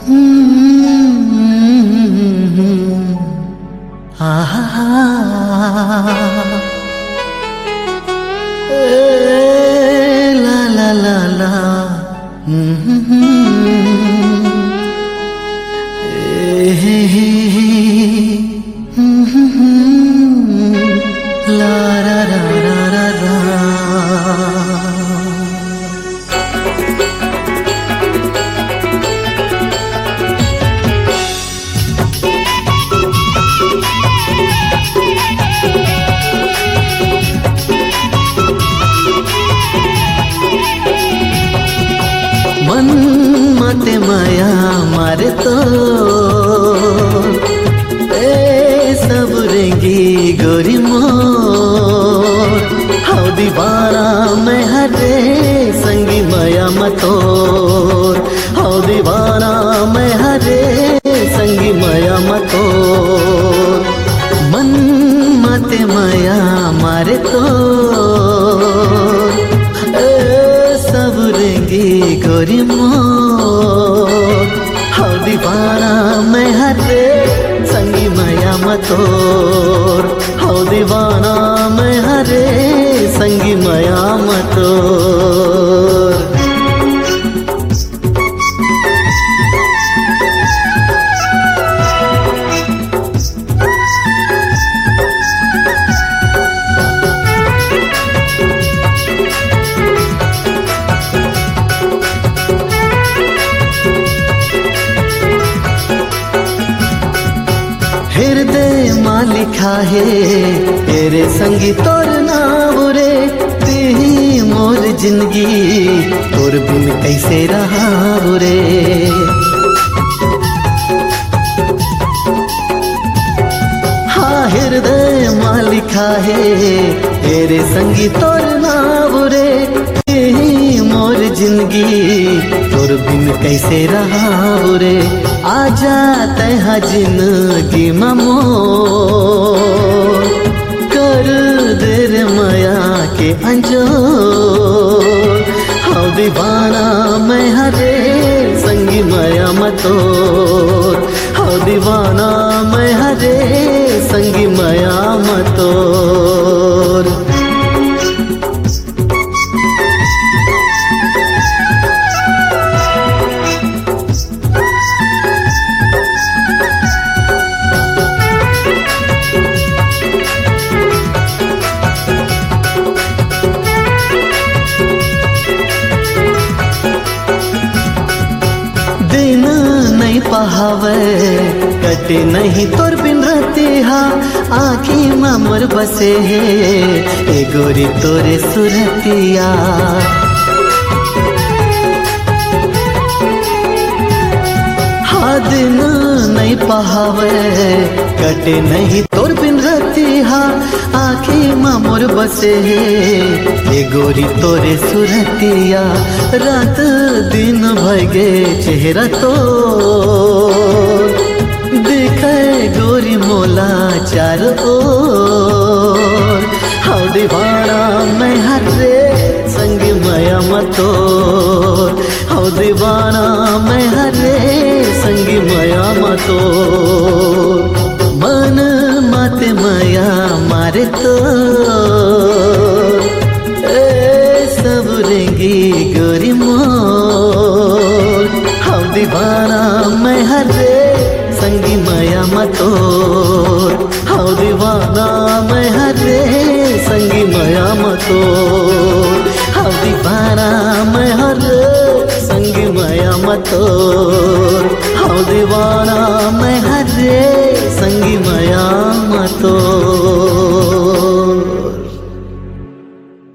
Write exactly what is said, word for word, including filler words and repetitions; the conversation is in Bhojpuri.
मन मते माया मारे तो ए सब रेंगी गोरी मोर हाउ दीवाना मैं हरे संगी माया मतोर हाउ दीवाना मैं हरे संगी माया मतोर मन मते माया मारे तो सब रेंगी गोरी मोर हाउ दीवाना मैं हरे संगी माया मतोर हाउ दीवाना मैं हरे संगी माया मतोर। हृदय माँ लिखा है तेरे संगी तोर नाम रे तेरी मोर जिंदगी तोर बिन कैसे रहा रे। हाँ हृदय माँ लिखा है तेरे संगी तोर नाम रे तेरी मोर जिंदगी तोर बिन कैसे रहा रे। आ जाते हैं जिंदगी ममो कर देर माया के अंजो हाउ दीवाना मैं हरे संगी माया मतोर हाउ दीवाना मैं हरे संगी माया मतोर। दिन नहीं पहावे कटे नहीं तोर बिन रहती हा आँखी में मोर बसे है ए गोरी तोरे सुरतिया। हाँ दिन नहीं पहावे कटे नहीं तोर बिन रहती हा आँखी में मोर बसे है ए गोरी तोरे सुरतिया। रात दिन भगे चेहरा तो दिखे गोरी मोला चार ओर हाउ दीवाना मैं हरे संगी माया मतोर हाउ दीवाना मैं हरे संगी माया मतोर। मन माते माया मारे तो ए सब रेंगी गोरी मोर हाउ दीवाना मैं हरे संगी माया मतोर हाउ दीवाना मैं हरे संगी माया मतोर हाउ दीवाना मैं हरे संगी माया मतोर।